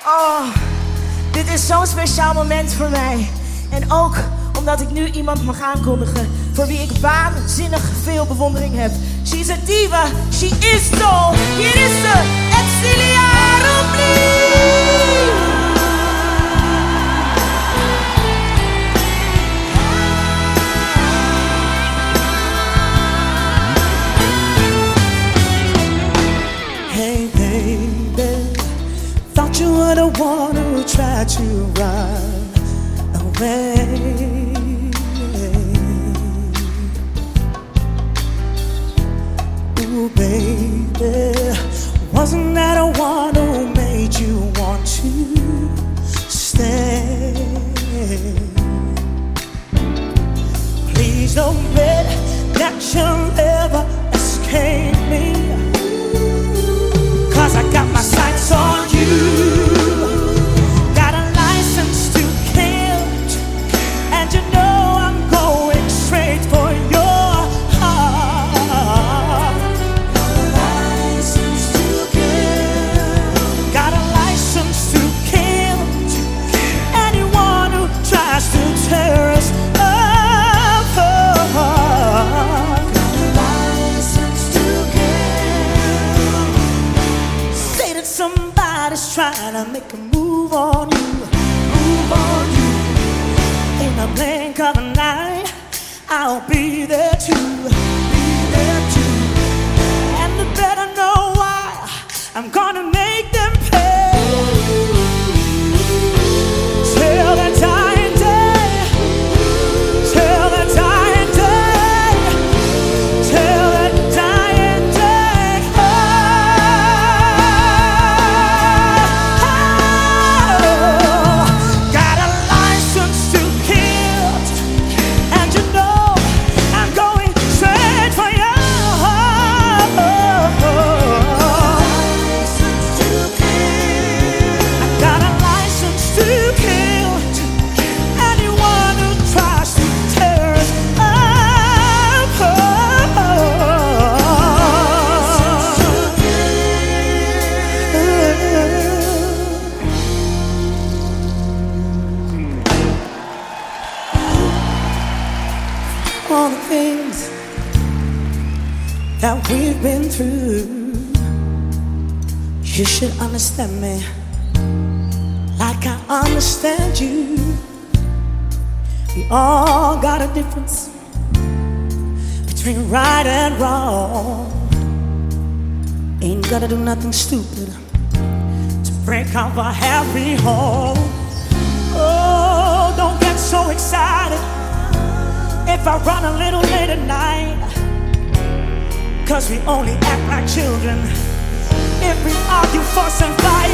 Oh, dit is zo'n speciaal moment voor mij. En ook omdat ik nu iemand mag aankondigen voor wie ik waanzinnig veel bewondering heb. She's a diva, she is so. Hier is ze, Edcilia Rompli. Hey baby, thought you were the one who tried to run away. Ooh baby, wasn't that the one who made you want to stay? Please don't bet that you'll ever escape me, 'cause I got my sights on you. Got a license to kill, and you know I'm going straight for your heart. Got a license to kill. Got a license to kill anyone who tries to tear us apart. Got a license to kill. Say that somebody's trying to make a move on you, move on you. In the blink of an eye, I'll be there too, be there too. And they better know why. I'm gonna make them pay till the dying day, till the dying day, till the dying day. Oh, got a license to kill, and you know I'm going straight for you. I got a license to kill anyone who tries to tear us apart. All the things that we've been through, you should understand me like I understand you. We all got a difference between right and wrong. Ain't gotta do nothing stupid to break up a happy home. Oh, don't get so excited if I run a little late at night, 'cause we only act like children if we argue, fuss and fight.